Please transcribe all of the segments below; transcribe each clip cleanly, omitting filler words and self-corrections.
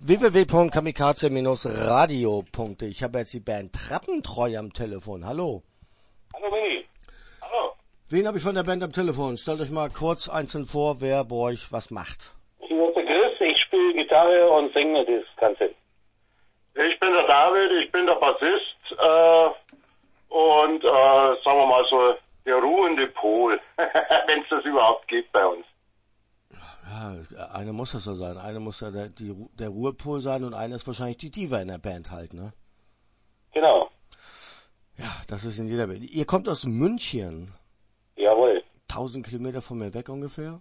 www.kamikaze-radio. Ich habe jetzt die Band Trappentreu am Telefon. Hallo. Hallo Mini. Hallo. Wen habe ich von der Band am Telefon? Stellt euch mal kurz einzeln vor, wer bei euch was macht. Hier ist der Chris, ich spiele Gitarre und singe das Ganze. Ich bin der David, ich bin der Bassist und sagen wir mal so der ruhende Pol, wenn es das überhaupt gibt bei uns. Ja, einer muss das so sein. Einer muss ja der Ruhepol sein und einer ist wahrscheinlich die Diva in der Band halt, ne? Genau. Ja, das ist in jeder Band. Ihr kommt aus München. Jawohl. 1000 Kilometer von mir weg ungefähr.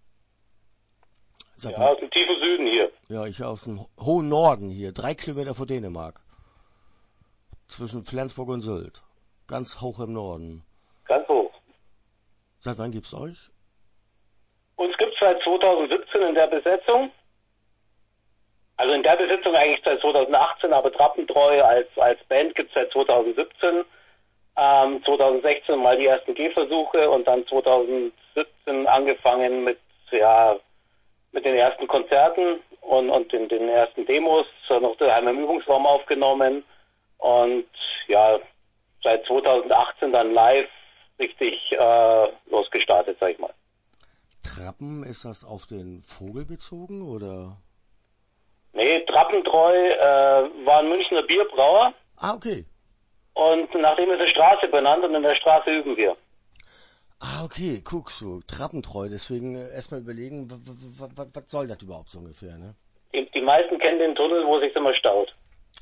Ja, aus dem tiefen Süden hier. Ja, ich aus dem hohen Norden hier. 3 Kilometer vor Dänemark. Zwischen Flensburg und Sylt. Ganz hoch im Norden. Ganz hoch. Seit wann gibt's euch? Uns gibt's seit 2017 in der Besetzung. Also in der Besetzung eigentlich seit 2018, aber Trappentreu als Band gibt's seit 2017. 2016 mal die ersten Gehversuche und dann 2017 angefangen mit den ersten Konzerten und den ersten Demos, noch daheim im Übungsraum aufgenommen und ja, seit 2018 dann live richtig losgestartet, sag ich mal. Trappen, ist das auf den Vogel bezogen oder? Nee, Trappentreu war ein Münchner Bierbrauer. Ah, okay. Und nachdem ist eine Straße benannt und in der Straße üben wir. Ah, okay, guckst du, Trappentreu, deswegen erstmal überlegen, was soll das überhaupt so ungefähr, ne? Die meisten kennen den Tunnel, wo sich immer staut.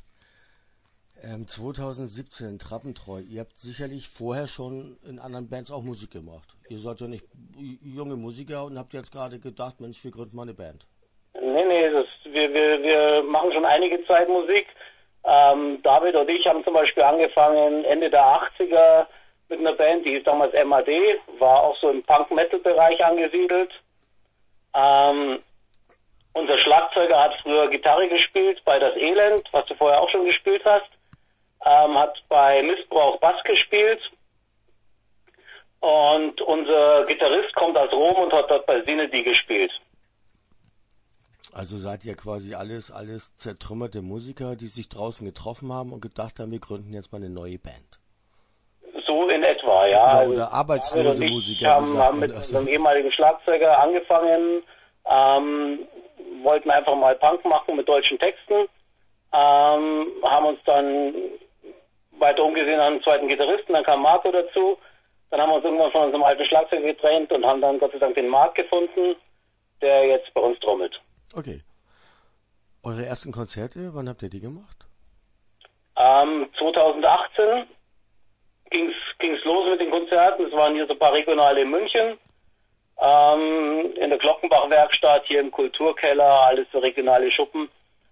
2017, Trappentreu, ihr habt sicherlich vorher schon in anderen Bands auch Musik gemacht. Ihr seid ja nicht junge Musiker und habt jetzt gerade gedacht, Mensch, wir gründen mal eine Band. Nee, wir machen schon einige Zeit Musik. David und ich haben zum Beispiel angefangen Ende der 80er mit einer Band, die hieß damals MAD, war auch so im Punk-Metal-Bereich angesiedelt. Unser Schlagzeuger hat früher Gitarre gespielt bei Das Elend, was du vorher auch schon gespielt hast. Hat bei Missbrauch Bass gespielt. Und unser Gitarrist kommt aus Rom und hat dort bei Sinedi gespielt. Also seid ihr quasi alles zertrümmerte Musiker, die sich draußen getroffen haben und gedacht haben, wir gründen jetzt mal eine neue Band. So in etwa, ja. Oder arbeitslose Musiker. Wir haben mit unserem ehemaligen Schlagzeuger angefangen, wollten einfach mal Punk machen mit deutschen Texten, haben uns dann weiter umgesehen an einen zweiten Gitarristen, dann kam Marco dazu, dann haben wir uns irgendwann von unserem alten Schlagzeuger getrennt und haben dann Gott sei Dank den Marc gefunden, der jetzt bei uns trommelt. Okay. Eure ersten Konzerte, wann habt ihr die gemacht? 2018 ging's los mit den Konzerten. Es waren hier so ein paar regionale in München, in der Glockenbach-Werkstatt, hier im Kulturkeller, alles so regionale Schuppen.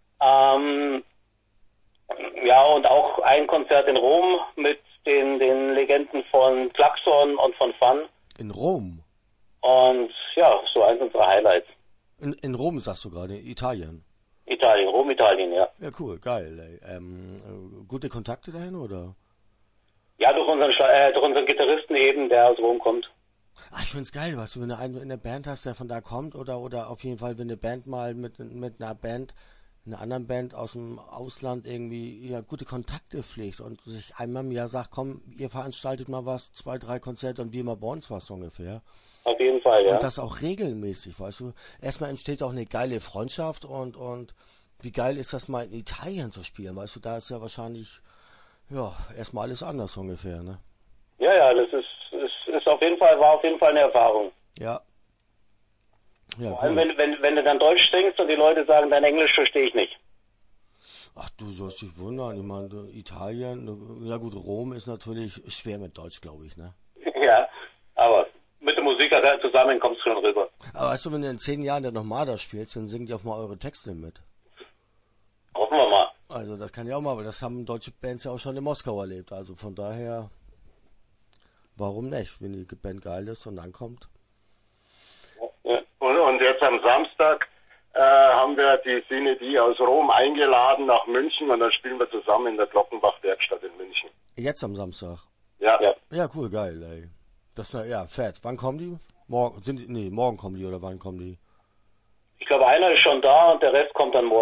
Ja, und auch ein Konzert in Rom mit den Legenden von Klaxon und von Fun. In Rom? Und ja, so eins unserer Highlights. In Rom sagst du gerade, Italien? Rom, Italien, ja. Ja, cool, geil. Ey. Gute Kontakte dahin, oder? Ja, durch unseren Gitarristen eben, der aus Rom kommt. Ach, ich find's geil, weißt du, wenn du einen in der Band hast, der von da kommt, oder auf jeden Fall, wenn eine Band mal mit einer Band, einer anderen Band aus dem Ausland irgendwie ja gute Kontakte pflegt und sich einmal im Jahr sagt, komm, ihr veranstaltet mal was, 2, 3 Konzerte und wir mal bei uns was so ungefähr. Auf jeden Fall, ja. Und das auch regelmäßig, weißt du. Erstmal entsteht auch eine geile Freundschaft und wie geil ist das mal in Italien zu spielen, weißt du, da ist ja wahrscheinlich, ja, erstmal alles anders ungefähr, ne? Ja, das ist war auf jeden Fall eine Erfahrung. Ja. Ja, vor allem, wenn du dann Deutsch singst und die Leute sagen, dein Englisch verstehe ich nicht. Ach, du sollst dich wundern, ich meine, Italien, ja gut, Rom ist natürlich schwer mit Deutsch, glaube ich, ne? Ja, aber mit der Musik zusammen kommst du schon rüber. Aber weißt du, wenn du in 10 Jahren der nochmal da spielst, dann singt ihr auch mal eure Texte mit. Hoffen wir mal. Also das kann ja auch mal, weil das haben deutsche Bands ja auch schon in Moskau erlebt, also von daher, warum nicht, wenn die Band geil ist und ankommt. Ja. Und jetzt am Samstag haben wir die Sinedi aus Rom eingeladen nach München und dann spielen wir zusammen in der Glockenbach-Werkstatt in München. Jetzt am Samstag? Ja. Ja, cool, geil, ey. Das ist ja fett. Wann kommen die? Morgen kommen die oder wann kommen die? Ich glaube, einer ist schon da und der Rest kommt dann morgen.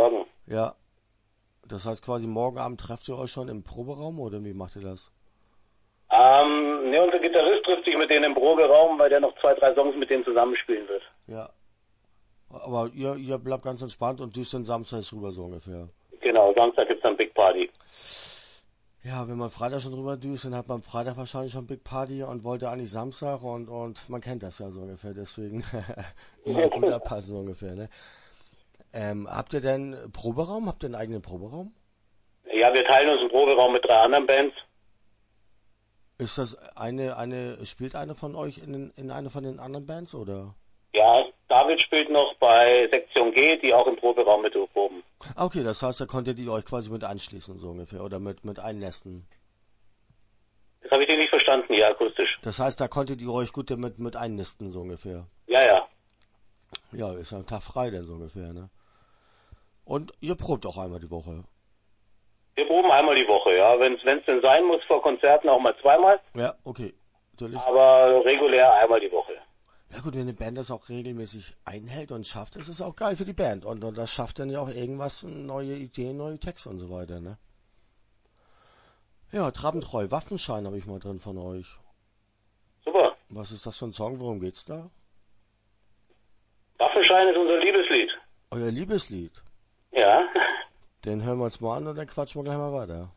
Ja. Das heißt quasi morgen Abend trefft ihr euch schon im Proberaum oder wie macht ihr das? Ne, unser Gitarrist trifft sich mit denen im Proberaum, weil der noch 2, 3 Songs mit denen zusammenspielen wird. Ja. Aber ihr bleibt ganz entspannt und düst den Samstag rüber so ungefähr. Genau, Samstag gibt's dann Big Party. Ja, wenn man Freitag schon drüber düst, dann hat man Freitag wahrscheinlich schon Big Party und wollte eigentlich Samstag und man kennt das ja so ungefähr, deswegen mal gut abpassen so ungefähr, ne? Habt ihr denn Proberaum? Habt ihr einen eigenen Proberaum? Ja, wir teilen uns einen Proberaum mit 3 anderen Bands. Ist das spielt eine von euch in eine von den anderen Bands oder? Ja, David spielt noch bei Sektion G, die auch im Proberaum mit proben. Okay, das heißt, da konntet ihr euch quasi mit anschließen, so ungefähr, oder mit einnästen. Das habe ich dir nicht verstanden, ja, akustisch. Das heißt, da konntet ihr euch gut mit einnisten, so ungefähr. Ja, ja. Ja, ist ja ein Tag frei dann so ungefähr, ne? Und ihr probt auch einmal die Woche. Wir proben einmal die Woche, ja. Wenn's denn sein muss, vor Konzerten auch mal 2-mal. Ja, okay. Natürlich. Aber regulär einmal die Woche. Ja gut, wenn eine Band das auch regelmäßig einhält und schafft, ist es auch geil für die Band. Und das schafft dann ja auch irgendwas, neue Ideen, neue Texte und so weiter, ne? Ja, Trabbentreu, Waffenschein habe ich mal drin von euch. Super. Was ist das für ein Song? Worum geht's da? Waffenschein ist unser Liebeslied. Euer Liebeslied. Ja. Den hören wir uns mal an und dann quatschen wir gleich mal weiter.